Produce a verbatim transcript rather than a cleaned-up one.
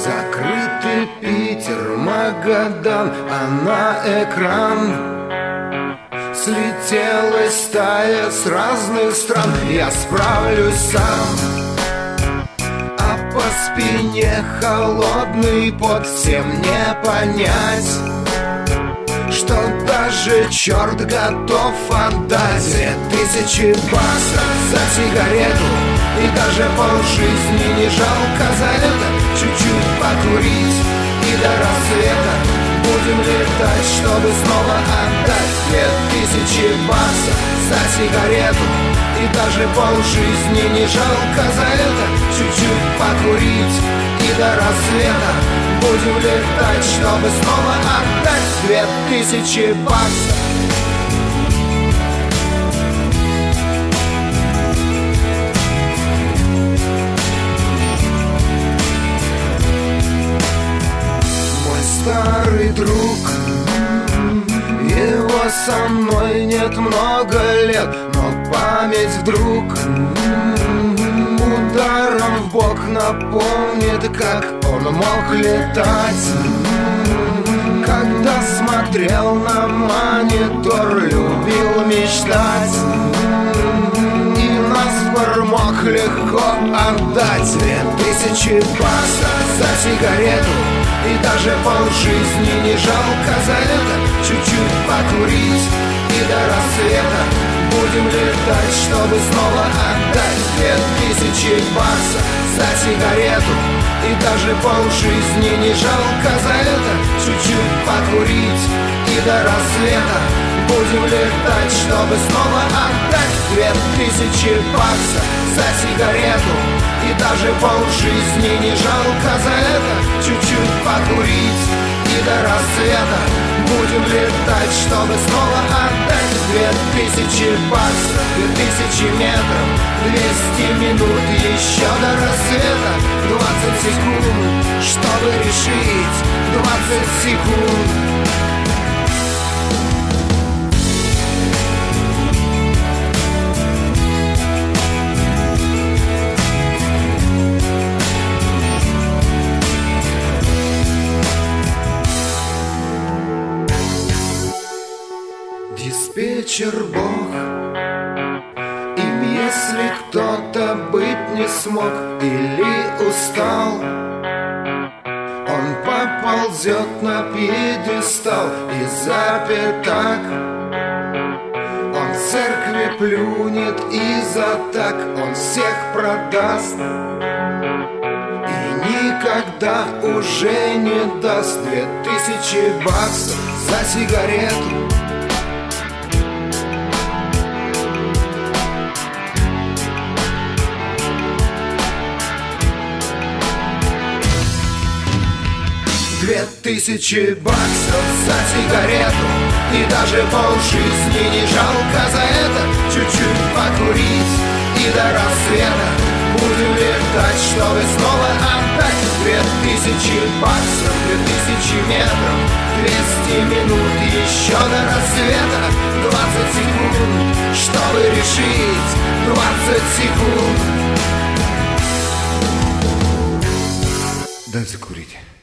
Закрытый Питер, Магадан, а на экран слетелась стая с разных стран. Я справлюсь сам, а по спине холодный пот. Всем не понять, что даже черт готов отдать две тысячи баксов за сигарету. И даже полжизни не жалко за это. Чуть-чуть покурить и до рассвета будем летать, чтобы снова отдать две тысячи баксов за сигарету. И даже полжизни не жалко за это. Чуть-чуть покурить и до рассвета будем летать, чтобы снова отдать две тысячи баксов. Старый друг, его со мной нет много лет, но память вдруг ударом в бок напомнит, как он мог летать. Когда смотрел на монитор, любил мечтать, и наспор мог легко отдать две тысячи баксов за сигарету. И даже полжизни не жалко за это. Чуть-чуть покурить и до рассвета будем летать, чтобы снова отдать две тысячи баксов за сигарету. И даже полжизни не жалко за это. Чуть-чуть покурить и до рассвета будем летать, чтобы снова отдать две тысячи баксов за сигарету. И даже полжизни не жалко за это. Чуть-чуть покурить и до рассвета будем летать, чтобы снова отдать две тысячи баксов. Две тысячи метров, двести минут, еще до рассвета двадцать секунд, чтобы решить, двадцать секунд. Диспетчер Бог, им если кто-то быть не смог или устал, он поползет на пьедестал и запятак. Он в церкви плюнет и за так он всех продаст и никогда уже не даст две тысячи баксов за сигарету. Две тысячи баксов за сигарету. И даже полжизни не жалко за это. Чуть-чуть покурить и до рассвета будем летать, чтобы снова отдать две тысячи баксов. Две тысячи метров, двести минут, еще до рассвета двадцать секунд, чтобы решить, двадцать секунд. Дай закурить.